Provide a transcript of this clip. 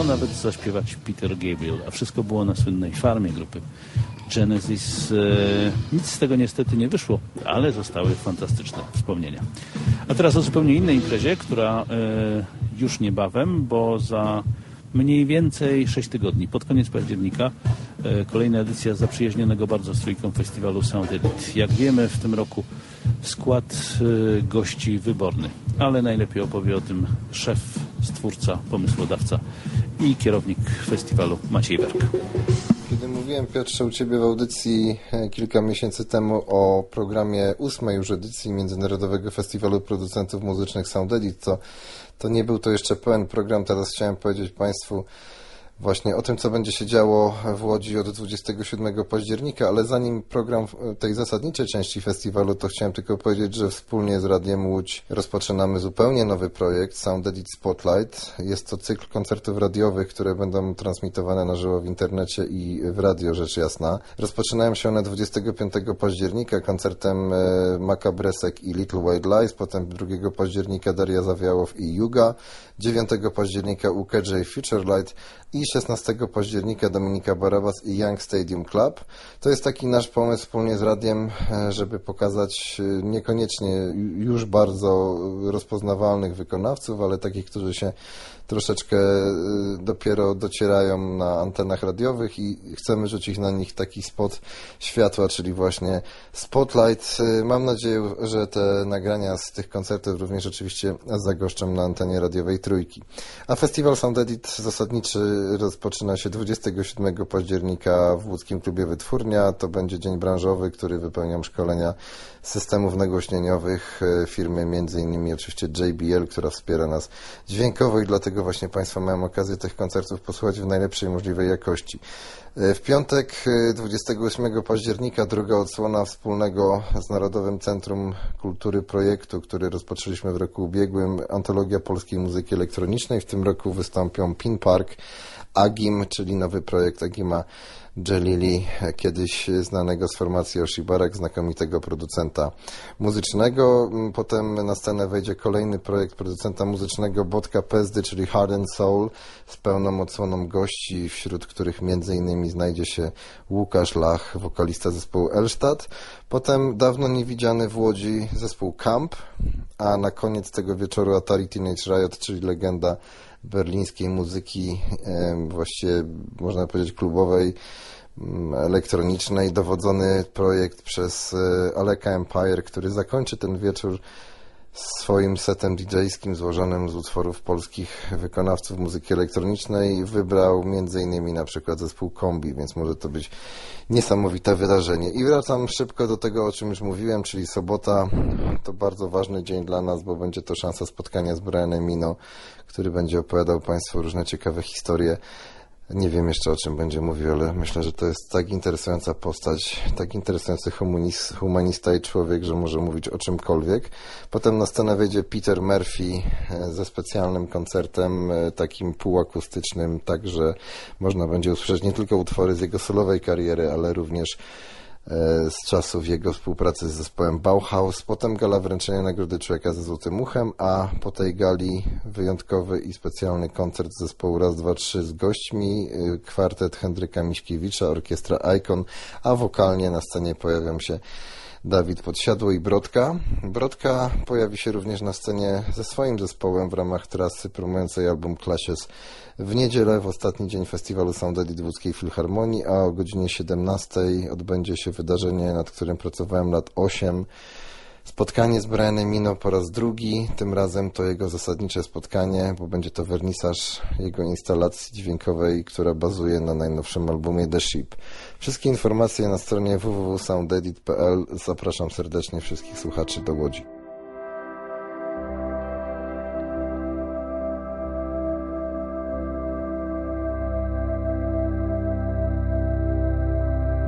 nawet zaśpiewać Peter Gabriel, a wszystko było na słynnej farmie grupy Genesis. Nic z tego niestety nie wyszło, ale zostały fantastyczne wspomnienia. A teraz o zupełnie innej imprezie, która już niebawem, bo za mniej więcej 6 tygodni, pod koniec października, kolejna edycja zaprzyjaźnionego bardzo z Trójką festiwalu Sound Edit. Jak wiemy, w tym roku skład gości wyborny, ale najlepiej opowie o tym szef, stwórca, pomysłodawca i kierownik festiwalu Maciej Berk. Kiedy mówiłem, Piotrze, u Ciebie w audycji kilka miesięcy temu o programie 8. już edycji Międzynarodowego Festiwalu Producentów Muzycznych Sound Edit, to nie był to jeszcze pełen program. Teraz chciałem powiedzieć Państwu właśnie o tym, co będzie się działo w Łodzi od 27 października, ale zanim program tej zasadniczej części festiwalu, to chciałem tylko powiedzieć, że wspólnie z Radiem Łódź rozpoczynamy zupełnie nowy projekt Sound Edit Spotlight. Jest to cykl koncertów radiowych, które będą transmitowane na żywo w internecie i w radio, rzecz jasna. Rozpoczynają się one 25 października koncertem Makabresek i Little White Lies, potem 2 października Daria Zawiałow i Yuga, 9 października UKJ Futurelight i 16 października Dominika Barabas i Young Stadium Club. To jest taki nasz pomysł wspólnie z radiem, żeby pokazać niekoniecznie już bardzo rozpoznawalnych wykonawców, ale takich, którzy się troszeczkę dopiero docierają na antenach radiowych i chcemy rzucić na nich taki spot światła, czyli właśnie Spotlight. Mam nadzieję, że te nagrania z tych koncertów również oczywiście zagoszczą na antenie radiowej Trójki. A festiwal Sound Edit zasadniczy rozpoczyna się 27 października w łódzkim klubie Wytwórnia. To będzie dzień branżowy, który wypełniam szkolenia systemów nagłośnieniowych firmy m.in. oczywiście JBL, która wspiera nas dźwiękowo i dlatego właśnie Państwo mają okazję tych koncertów posłuchać w najlepszej możliwej jakości. W piątek 28 października druga odsłona wspólnego z Narodowym Centrum Kultury projektu, który rozpoczęliśmy w roku ubiegłym, Antologia Polskiej Muzyki Elektronicznej. W tym roku wystąpią Pin Park, Agim, czyli nowy projekt Agima Dżelili, kiedyś znanego z formacji Oshibarak, znakomitego producenta muzycznego. Potem na scenę wejdzie kolejny projekt producenta muzycznego Botka Pezdy, czyli Heart and Soul, z pełną odsłoną gości, wśród których m.in. znajdzie się Łukasz Lach, wokalista zespołu Elstadt. Potem dawno niewidziany w Łodzi zespół Camp, a na koniec tego wieczoru Atari Teenage Riot, czyli legenda berlińskiej muzyki, właściwie można powiedzieć klubowej, elektronicznej, dowodzony projekt przez Aleka Empire, który zakończy ten wieczór swoim setem DJ-skim złożonym z utworów polskich wykonawców muzyki elektronicznej. Wybrał m.in. na przykład zespół Kombi, więc może to być niesamowite wydarzenie. I wracam szybko do tego, o czym już mówiłem, czyli sobota. To bardzo ważny dzień dla nas, bo będzie to szansa spotkania z Brianem Eno, który będzie opowiadał Państwu różne ciekawe historie. Nie wiem jeszcze, o czym będzie mówił, ale myślę, że to jest tak interesująca postać, tak interesujący humanista i człowiek, że może mówić o czymkolwiek. Potem na scenę wejdzie Peter Murphy ze specjalnym koncertem, takim półakustycznym, tak że można będzie usłyszeć nie tylko utwory z jego solowej kariery, ale również z czasów jego współpracy z zespołem Bauhaus. Potem gala wręczenia Nagrody Człowieka ze Złotym Uchem, a po tej gali wyjątkowy i specjalny koncert zespołu Raz, Dwa, Trzy z gośćmi, kwartet Henryka Miśkiewicza, orkiestra Icon, a wokalnie na scenie pojawią się Dawid Podsiadło i Brodka. Brodka pojawi się również na scenie ze swoim zespołem w ramach trasy promującej album Clashes w niedzielę, w ostatni dzień festiwalu Sound Edit w Łódzkiej Filharmonii, a o godzinie 17 odbędzie się wydarzenie, nad którym pracowałem lat 8. Spotkanie z Brianem Eno po raz drugi, tym razem to jego zasadnicze spotkanie, bo będzie to wernisaż jego instalacji dźwiękowej, która bazuje na najnowszym albumie The Ship. Wszystkie informacje na stronie www.soundedit.pl. Zapraszam serdecznie wszystkich słuchaczy do Łodzi.